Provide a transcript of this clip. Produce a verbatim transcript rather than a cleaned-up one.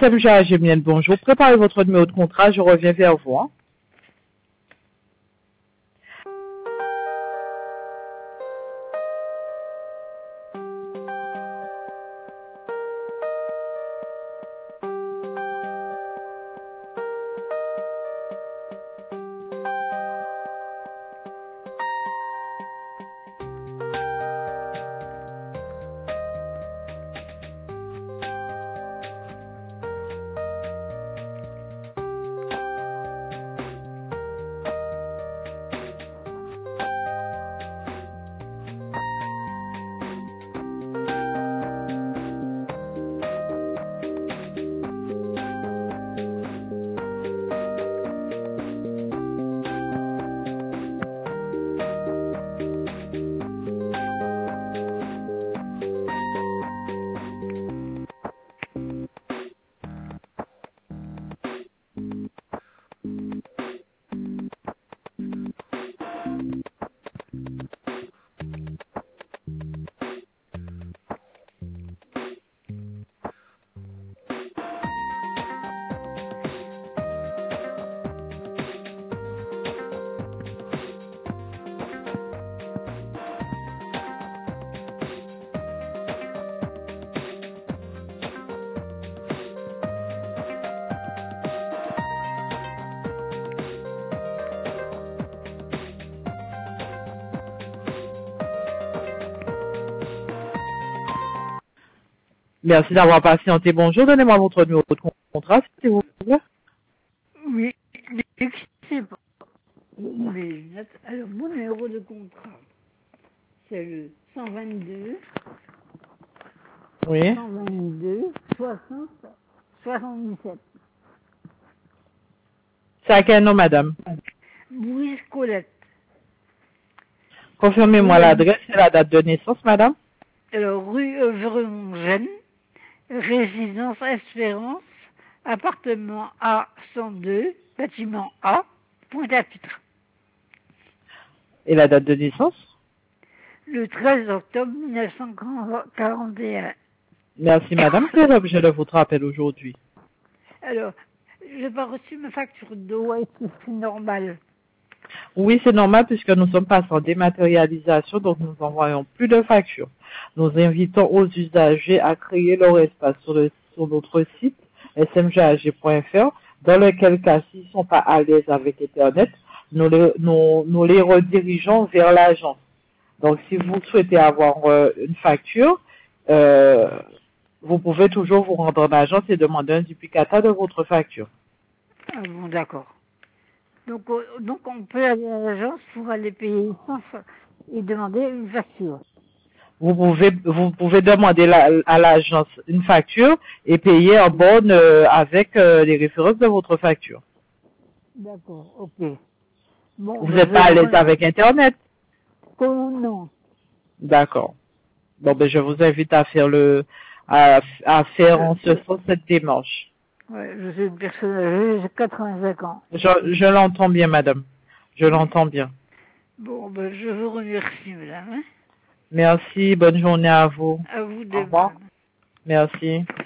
S M G A G Mienne, bonjour. Préparez votre numéro de contrat, je reviens vers vous. Hein. Merci d'avoir patienté. Bonjour, donnez-moi votre numéro de contrat, s'il vous plaît. Oui, c'est pas. Mais, alors, mon numéro de contrat, c'est le cent vingt-deux, Oui. cent vingt-deux, soixante, soixante-dix-sept. C'est à quel nom, madame? Louise Colette. Confirmez-moi l'adresse et la date de naissance, madame. Alors, rue Evremont-Gênes, résidence Espérance, appartement A cent deux, bâtiment A, Pointe-à-Pitre. Et la date de naissance? Le treize octobre mille neuf cent quarante et un. Merci, madame. Quel est l'objet de votre appel aujourd'hui? Alors, je n'ai pas reçu ma facture d'eau, est-ce que c'est normal? Oui, c'est normal puisque nous sommes passés en dématérialisation, donc nous n'envoyons plus de factures. Nous invitons aux usagers à créer leur espace sur, le, sur notre site s m g a g point f r, dans lequel cas, s'ils ne sont pas à l'aise avec Internet, nous les, nous, nous les redirigeons vers l'agence. Donc, si vous souhaitez avoir euh, une facture, euh, vous pouvez toujours vous rendre en agence et demander un duplicata de votre facture. Ah bon, d'accord. Donc, euh, donc, on peut aller à l'agence pour aller payer sans fa- et demander une facture. Vous pouvez, vous pouvez demander la, à l'agence une facture et payer en bonne euh, avec euh, les références de votre facture. D'accord, ok. Bon, Vous ben, n'êtes je pas à vous l'aise remercie. avec Internet? Comment non? D'accord. Bon, ben, je vous invite à faire le, à, à faire en ce Je, sens cette démarche. ouais, je suis une personne âgée, j'ai quatre-vingt-cinq ans. Je, je l'entends bien, madame. Je Oui. l'entends bien. Bon, ben, je vous remercie, madame. Hein. Merci. Bonne journée à vous. À vous Au de revoir. même. Merci.